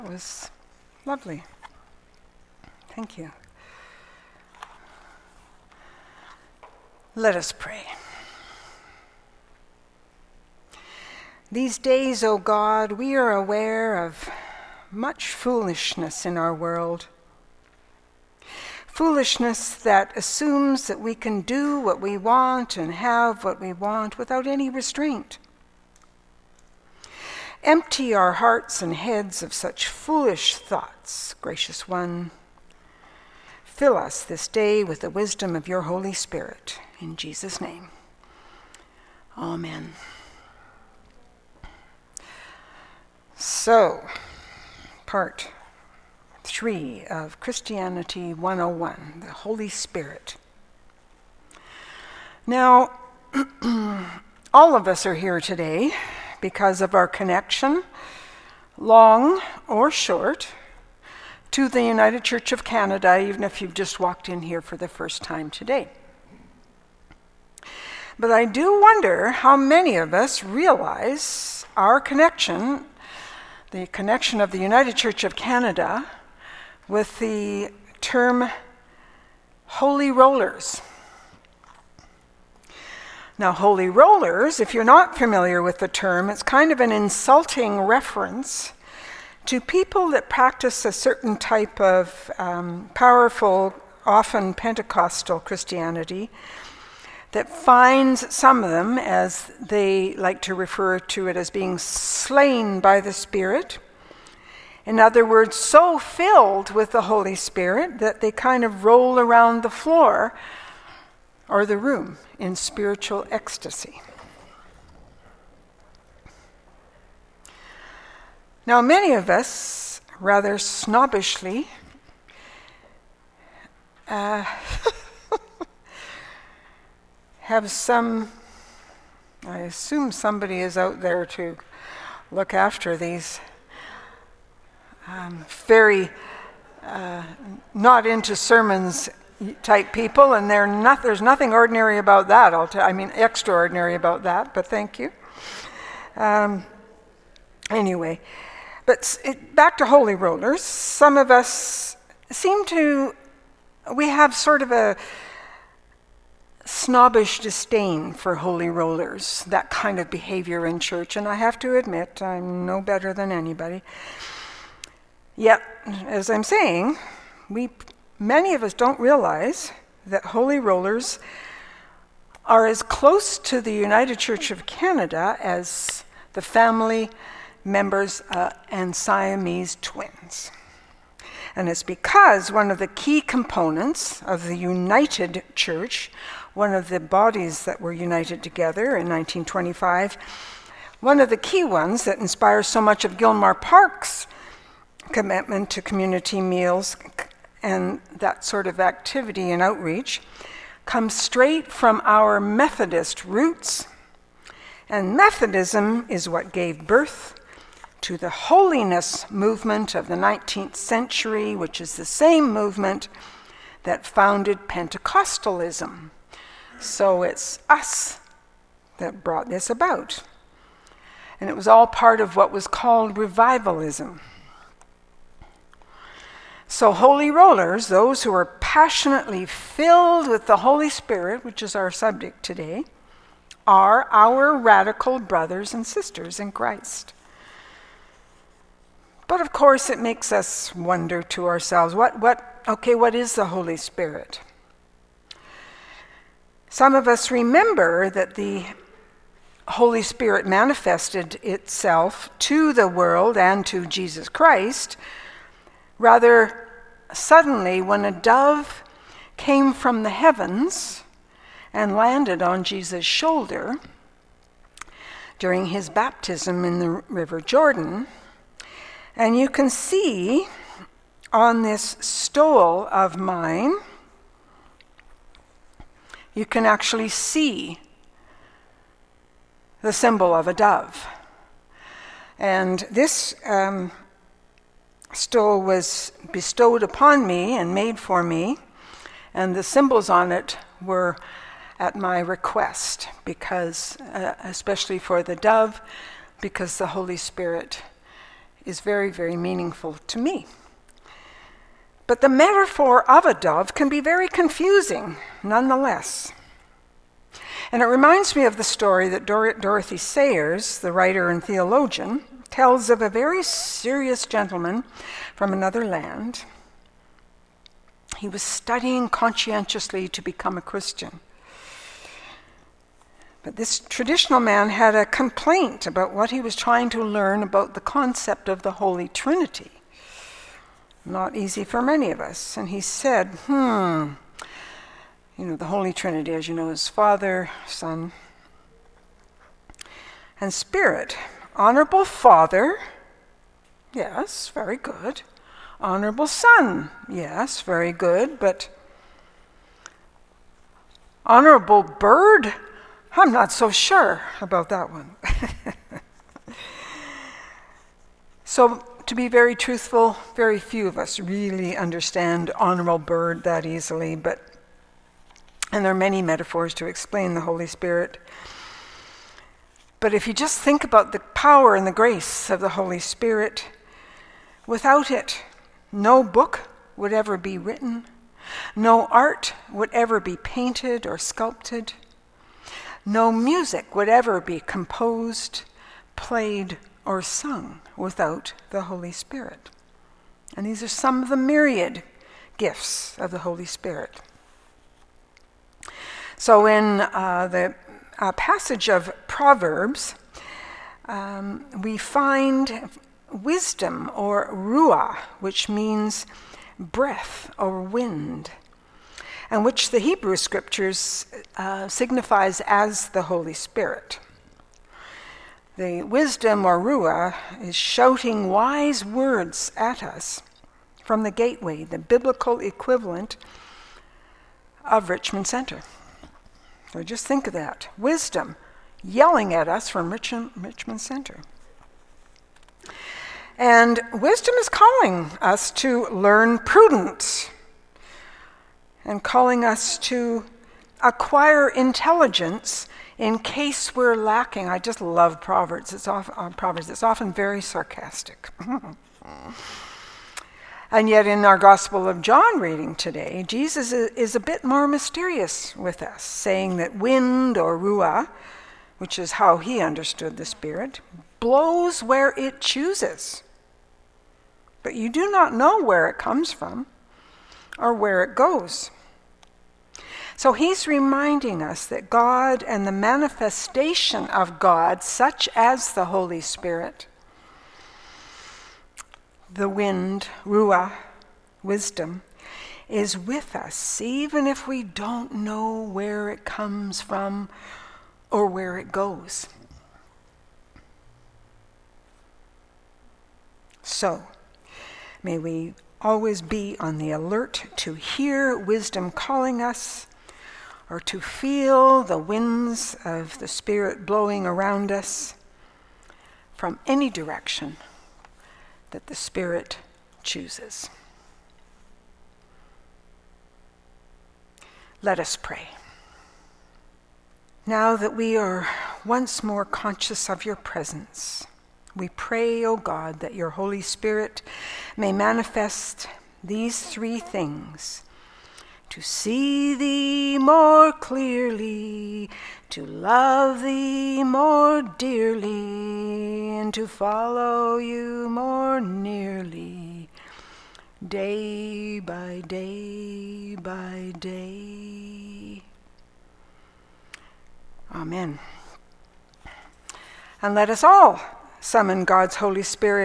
It was lovely. Thank you. Let us pray. These days, O God, we are aware of much foolishness in our world. Foolishness that assumes that we can do what we want and have what we want without any restraint. Empty our hearts and heads of such foolish thoughts, gracious one. Fill us this day with the wisdom of your Holy Spirit. In Jesus' name, amen. So, part 3 of Christianity 101, the Holy Spirit. Now, all of us are here today because of our connection, long or short, to the United Church of Canada, even if you've just walked in here for the first time today. But I do wonder how many of us realize our connection, the connection of the United Church of Canada, with the term holy rollers. Now, holy rollers, if you're not familiar with the term, it's kind of an insulting reference to people that practice a certain type of powerful, often Pentecostal Christianity that finds some of them, as they like to refer to it, as being slain by the Spirit. In other words, so filled with the Holy Spirit that they kind of roll around the floor or the room in spiritual ecstasy. Now, many of us, rather snobbishly, have some, I assume somebody is out there to look after these very not into sermons type people, and there's nothing ordinary about that. Extraordinary about that, but thank you. Anyway, but back to holy rollers. Some of us we have sort of a snobbish disdain for holy rollers, that kind of behavior in church, and I have to admit, I'm no better than anybody. Yet, as I'm saying, many of us don't realize that holy rollers are as close to the United Church of Canada as the family members and Siamese twins. And it's because one of the key components of the United Church, one of the bodies that were united together in 1925, one of the key ones that inspires so much of Gilmar Park's commitment to community meals and that sort of activity and outreach comes straight from our Methodist roots. And Methodism is what gave birth to the holiness movement of the 19th century, which is the same movement that founded Pentecostalism. So it's us that brought this about. And it was all part of what was called revivalism. So holy rollers, those who are passionately filled with the Holy Spirit, which is our subject today, are our radical brothers and sisters in Christ. But of course it makes us wonder to ourselves, what is the Holy Spirit? Some of us remember that the Holy Spirit manifested itself to the world and to Jesus Christ rather suddenly when a dove came from the heavens and landed on Jesus' shoulder during his baptism in the River Jordan. And you can see on this stole of mine, you can actually see the symbol of a dove. And this stole was bestowed upon me and made for me, and the symbols on it were at my request, because especially for the dove, because the Holy Spirit is very, very meaningful to me. But the metaphor of a dove can be very confusing nonetheless. And it reminds me of the story that Dorothy Sayers, the writer and theologian, tells of a very serious gentleman from another land. He was studying conscientiously to become a Christian. But this traditional man had a complaint about what he was trying to learn about the concept of the Holy Trinity. Not easy for many of us. And he said, the Holy Trinity, as you know, is Father, Son, and Spirit. Honorable Father, yes, very good. Honorable Son, yes, very good. But honorable Bird, I'm not so sure about that one. So, to be very truthful, very few of us really understand honorable Bird that easily, and there are many metaphors to explain the Holy Spirit. But if you just think about the power and the grace of the Holy Spirit, without it, no book would ever be written, no art would ever be painted or sculpted, no music would ever be composed, played, or sung without the Holy Spirit. And these are some of the myriad gifts of the Holy Spirit. So in the passage of Proverbs, we find wisdom, or ruah, which means breath or wind, and which the Hebrew scriptures signifies as the Holy Spirit. The wisdom, or ruah, is shouting wise words at us from the gateway, the biblical equivalent of Richmond Center. So just think of that. Wisdom yelling at us from Richmond Center. And wisdom is calling us to learn prudence and calling us to acquire intelligence in case we're lacking. I just love Proverbs. It's often very sarcastic. And yet in our Gospel of John reading today, Jesus is a bit more mysterious with us, saying that wind, or ruah, which is how he understood the Spirit, blows where it chooses. But you do not know where it comes from or where it goes. So he's reminding us that God and the manifestation of God, such as the Holy Spirit, the wind, ruah, wisdom, is with us, even if we don't know where it comes from or where it goes. So, may we always be on the alert to hear wisdom calling us, or to feel the winds of the Spirit blowing around us from any direction that the Spirit chooses. Let us pray. Now that we are once more conscious of your presence, we pray, O God, that your Holy Spirit may manifest these three things: to see thee more clearly, to love thee more dearly, and to follow you more nearly, day by day by day. Amen. And let us all summon God's Holy Spirit